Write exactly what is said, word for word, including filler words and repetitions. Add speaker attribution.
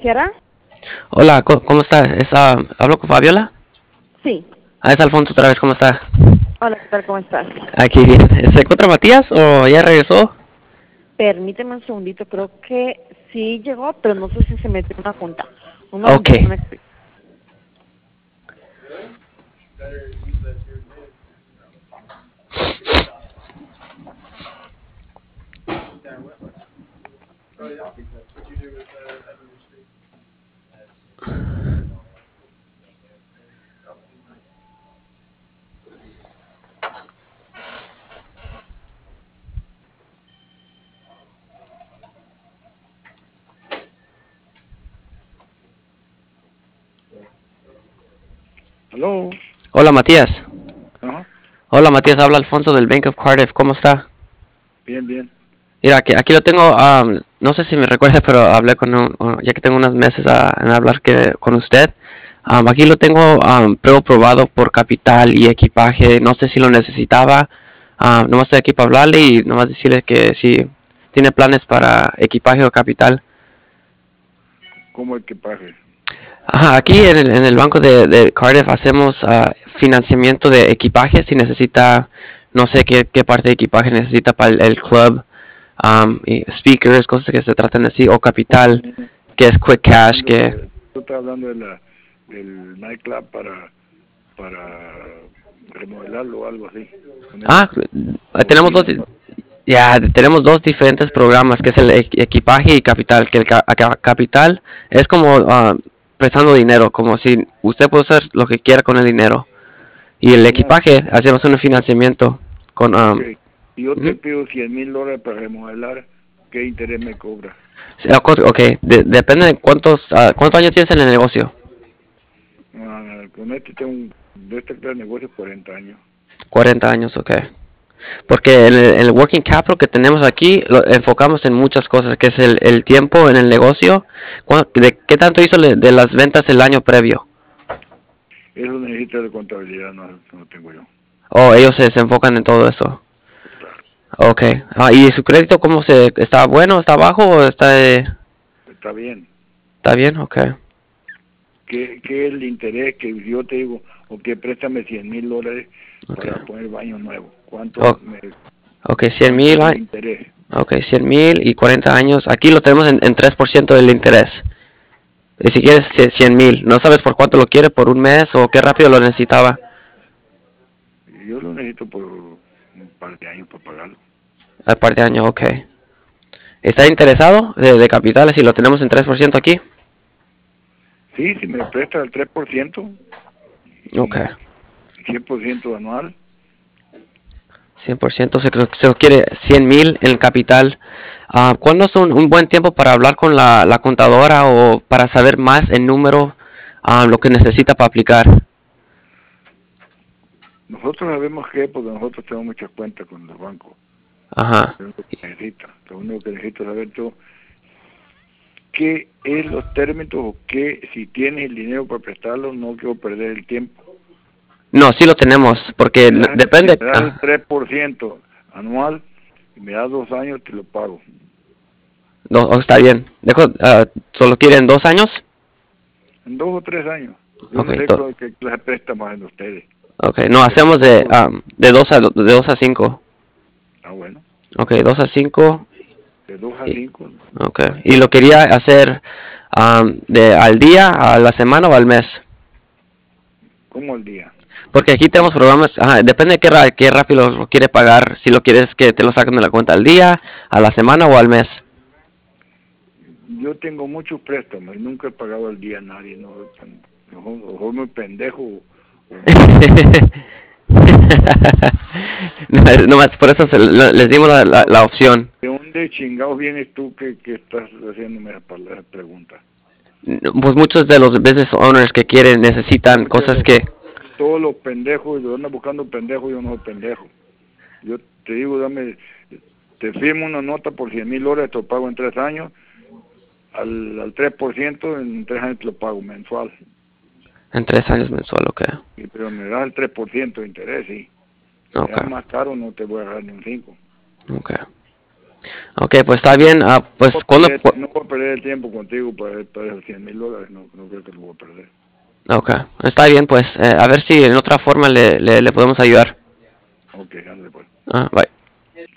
Speaker 1: ¿Financiera?
Speaker 2: Hola, co- ¿cómo está? ¿Es, ah, ¿hablo con Fabiola?
Speaker 1: Sí.
Speaker 2: Ah, es Alfonso otra vez, ¿cómo está?
Speaker 1: Hola, ¿qué tal? ¿Cómo estás?
Speaker 2: Aquí bien. ¿Se encuentra Matías o ya regresó?
Speaker 1: Permíteme un segundito, creo que sí llegó, pero no sé si se metió en una junta. Un
Speaker 2: Ok.
Speaker 1: momentito, me explico.
Speaker 3: Hello.
Speaker 2: Hola, Matías.
Speaker 3: Ajá.
Speaker 2: Hola, Matías, habla Alfonso del Bank of Cardiff. ¿Cómo está?
Speaker 3: Bien, bien.
Speaker 2: Mira, aquí, aquí lo tengo, am, no sé si me recuerda, pero hablé con un, un- ya que tengo unos meses a- en hablar que, con usted. Am, aquí lo tengo am, preaprobado por capital y equipaje. No sé si lo necesitaba. Am, nomás estoy aquí para hablarle y nomás decirle que si tiene planes para equipaje o capital.
Speaker 3: ¿Cómo equipaje?
Speaker 2: Ajá, aquí en el, en el banco de, de Cardiff hacemos ah, financiamiento de equipaje. Si necesita, no sé qué, qué parte de equipaje necesita para el, el club, um, y speakers, cosas que se tratan así, o capital,
Speaker 3: Mm,
Speaker 2: que es quick
Speaker 3: Estoy
Speaker 2: cash,
Speaker 3: hablando
Speaker 2: que...
Speaker 3: de, tú estás hablando de la, del nightclub para, para remodelarlo o algo así. Ponerle
Speaker 2: Ah, eh, tenemos dos,
Speaker 3: bocinas. pa-
Speaker 2: ya, tenemos dos diferentes programas, que es el equ- equipaje y capital, que el ca- ca- capital es como ah, prestando dinero, como si usted puede hacer lo que quiera con el dinero. Y el
Speaker 3: No,
Speaker 2: equipaje, hacemos un financiamiento con...
Speaker 3: ok.
Speaker 2: um,
Speaker 3: Si yo te
Speaker 2: ujú.
Speaker 3: pido cien mil dólares para remodelar, ¿qué interés me cobra?
Speaker 2: Sí, ah, co- ok, de- depende de cuántos, ah, cuántos años tienes en el negocio.
Speaker 3: Ah, con este tengo un, de este gran negocio cuarenta años.
Speaker 2: Cuarenta años, ok. Porque en el, en el working capital que tenemos aquí, lo enfocamos en muchas cosas, que es el, el tiempo en el negocio, cuán- de qué tanto hizo le- de las ventas el año previo.
Speaker 3: Eso necesita de contabilidad, no, no tengo yo.
Speaker 2: O ellos se, se enfocan en todo eso.
Speaker 3: Claro.
Speaker 2: Ok. Ah, ¿y su crédito cómo se, está bueno, está bajo o está, eh,
Speaker 3: Está bien.
Speaker 2: está bien? Ok.
Speaker 3: ¿Qué, qué es el interés que yo te digo? O que préstame cien mil dólares
Speaker 2: Ok.
Speaker 3: para poner baño nuevo. ¿Cuánto,
Speaker 2: O-
Speaker 3: me,
Speaker 2: ok, cien
Speaker 3: cuánto
Speaker 2: mil.
Speaker 3: es el interés?
Speaker 2: Ok, cien mil y cuarenta años. Aquí lo tenemos en, en tres por ciento del interés. Y si quieres
Speaker 3: Ok.
Speaker 2: cien mil, ¿no sabes por cuánto lo quiere? ¿Por un mes o qué rápido lo necesitaba?
Speaker 3: Yo lo necesito por un par de años para pagarlo.
Speaker 2: Al par de años, ok. ¿Está interesado de, de capitales si lo tenemos en tres por ciento aquí?
Speaker 3: Sí, si me presta el tres por ciento
Speaker 2: Ok,
Speaker 3: y cien por ciento anual,
Speaker 2: cien por ciento se, se quiere cien mil en capital. Ah, ¿cuándo es un, un buen tiempo para hablar con la, la contadora o para saber más en número ah, lo que necesita para aplicar?
Speaker 3: nosotros sabemos que, porque nosotros tenemos muchas cuentas con los bancos.
Speaker 2: Ajá.
Speaker 3: Es lo que necesita. Lo único que necesito saber yo, qué es los términos o qué, si tienes el dinero para prestarlo, no quiero perder el tiempo.
Speaker 2: No, sí lo tenemos, porque
Speaker 3: Si me
Speaker 2: n-
Speaker 3: das, si
Speaker 2: depende.
Speaker 3: me das el
Speaker 2: ah,
Speaker 3: tres por ciento anual y me das dos años, te lo pago.
Speaker 2: no, oh, está bien. Dejo, ah, ¿solo quieren dos años?
Speaker 3: En dos o tres años. Yo
Speaker 2: Ok,
Speaker 3: no sé
Speaker 2: to-
Speaker 3: qué qué clase de préstamos en ustedes.
Speaker 2: okay. No,
Speaker 3: De
Speaker 2: hacemos de,
Speaker 3: nosotros,
Speaker 2: ah, de dos a, de dos a cinco.
Speaker 3: ah, bueno,
Speaker 2: Ok, dos a cinco.
Speaker 3: de dos a
Speaker 2: Y,
Speaker 3: cinco,
Speaker 2: okay. Y lo quería hacer am, de al día, a la semana o al mes.
Speaker 3: como al día.
Speaker 2: Porque aquí tenemos programas, ajá, depende de qué, ra- qué rápido lo quiere pagar. Si lo quieres que te lo saquen de la cuenta al día, a la semana o al mes.
Speaker 3: Yo tengo muchos préstamos y nunca he pagado al día a nadie. No, o soy muy pendejo o, o muy...
Speaker 2: No, es- nomás por eso se- lo- les dimos la, la- la opción.
Speaker 3: ¿De dónde chingados vienes tú que, que estás haciéndome esa pal- esa pregunta?
Speaker 2: Pues muchos de los business owners que quieren
Speaker 3: Hay
Speaker 2: necesitan
Speaker 3: muchos de
Speaker 2: cosas
Speaker 3: los,
Speaker 2: que...
Speaker 3: todos los pendejos, y andan buscando pendejos, yo no soy pendejo. Yo te digo, dame, te firmo una nota por cien mil dólares, te lo pago en tres años, al, al tres por ciento en tres años te lo pago mensual.
Speaker 2: En tres años mensual, ok.
Speaker 3: Y, pero me das el tres por ciento de interés, sí. Me
Speaker 2: Ok,
Speaker 3: das más caro, no te voy a dar ni un cinco.
Speaker 2: ok. Ok, pues está bien. ah, pues
Speaker 3: No
Speaker 2: cuando...
Speaker 3: voy a perder- no voy a perder el tiempo contigo para, para esos cien mil dólares, no, no creo que lo voy a perder.
Speaker 2: Ok, está bien, pues eh, a ver si en otra forma le, le, le podemos ayudar.
Speaker 3: Ok, ándale pues.
Speaker 2: Ah, bye.